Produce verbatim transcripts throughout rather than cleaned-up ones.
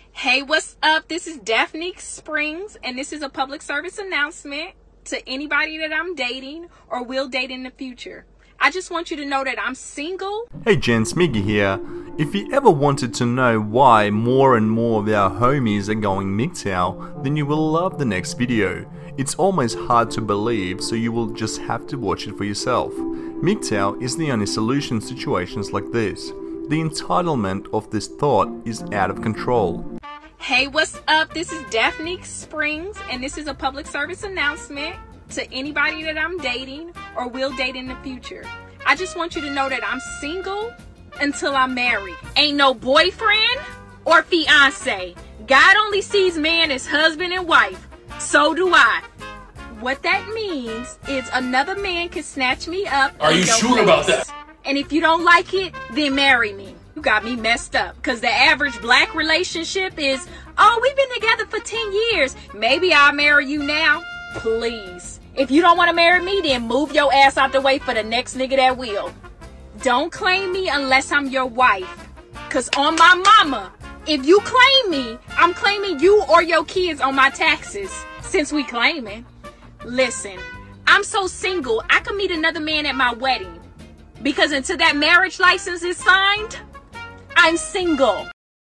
Hey, what's up? This is Daphne Springs, and this is a public service announcement to anybody that I'm dating or will date in the future. I just want you to know that I'm single. Hey gents, Miggy here. If you ever wanted to know why more and more of our homies are going M G T O W, then you will love the next video. It's almost hard to believe, so you will just have to watch it for yourself. M G T O W is the only solution in situations like this. The entitlement of this thought is out of control. Hey, what's up? This is Daphne Springs, and this is a public service announcement to anybody that I'm dating or will date in the future. I just want you to know that I'm single until I'm married. Ain't no boyfriend or fiance. God only sees man as husband and wife. So do I. What that means is another man can snatch me up. Are you sure about that? And if you don't like it, then marry me. You got me messed up. Because the average black relationship is, oh, we've been together for ten years. Maybe I'll marry you now. Please. If you don't want to marry me, then move your ass out the way for the next nigga that will. Don't claim me unless I'm your wife. Because on my mama, if you claim me, I'm claiming you or your kids on my taxes. Since we claiming. Listen, I'm so single, I could meet another man at my wedding. Because until that marriage license is signed, I'm single.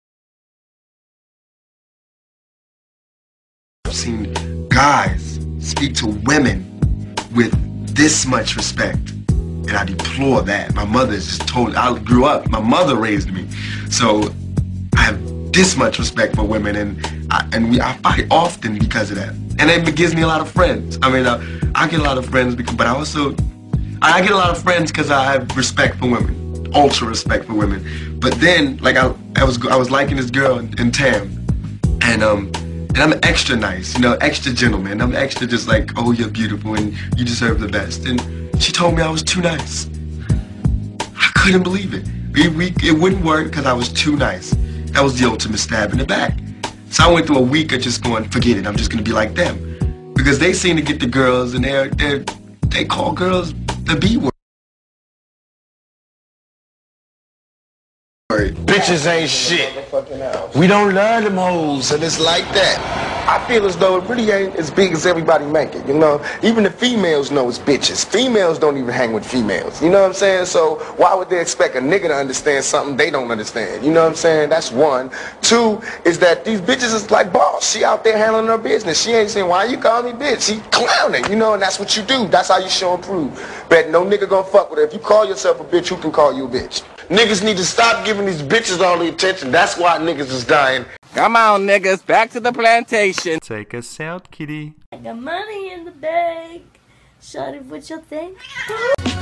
I've seen guys speak to women with this much respect, and I deplore that. My mother is just told, I grew up, my mother raised me, so I have this much respect for women, and I, and we, I fight often because of that. And it gives me a lot of friends. I mean, I, I get a lot of friends, because, but I also, I get a lot of friends because I have respect for women, ultra respect for women. But then, like I, I was, I was liking this girl in, in Tam, and um, and I'm extra nice, you know, extra gentleman. I'm extra just like, oh, you're beautiful and you deserve the best. And she told me I was too nice. I couldn't believe it. We, we, it wouldn't work because I was too nice. That was the ultimate stab in the back. So I went through a week of just going, forget it, I'm just gonna be like them. Because they seem to get the girls, and they're, they're, they call girls the B word. Bitches ain't shit. We don't love them hoes, and it's like that. I feel as though it really ain't as big as everybody make it, you know? Even the females know it's bitches. Females don't even hang with females, you know what I'm saying? So why would they expect a nigga to understand something they don't understand, you know what I'm saying? That's one. Two is that these bitches is like boss. She out there handling her business. She ain't saying, why you call me bitch? She clowning, you know, and that's what you do. That's how you show and prove. Bet no nigga gonna fuck with her. If you call yourself a bitch, who can call you a bitch? Niggas need to stop giving these bitches all the attention. That's why niggas is dying. Come on, niggas, back to the plantation. Take us out, kitty. I got money in the bank. Shawty, what you think?